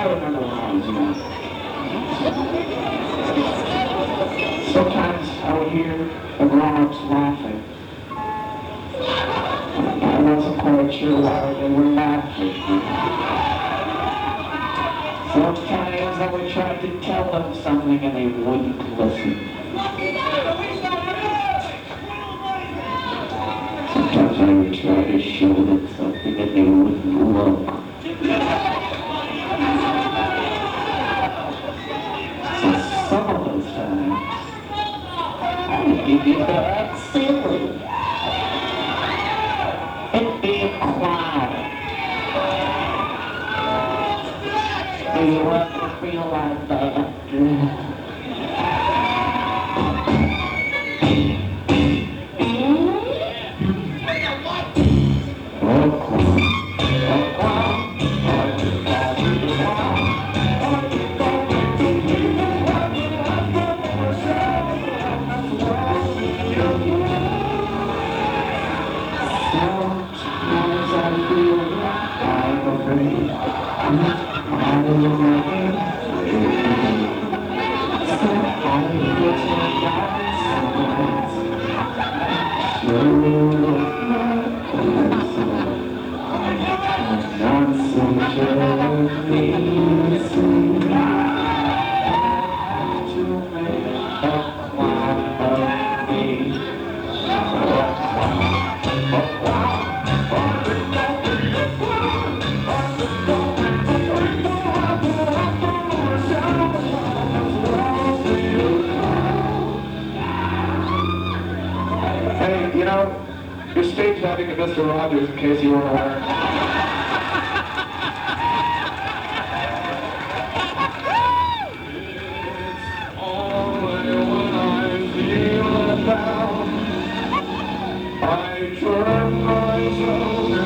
remember when I was young. Sometimes I would hear the grown-ups laughing. I wasn't quite sure why they were laughing. Sometimes I would try to tell them something and they wouldn't listen. Sometimes I would try to show them something and they wouldn't look. So some of those times, I would be that silly. And be a clown. Do you ever feel like that? Hey, you know, you're stage diving to Mr. Rogers in case you weren't aware. It's only when I feel down, I turn myself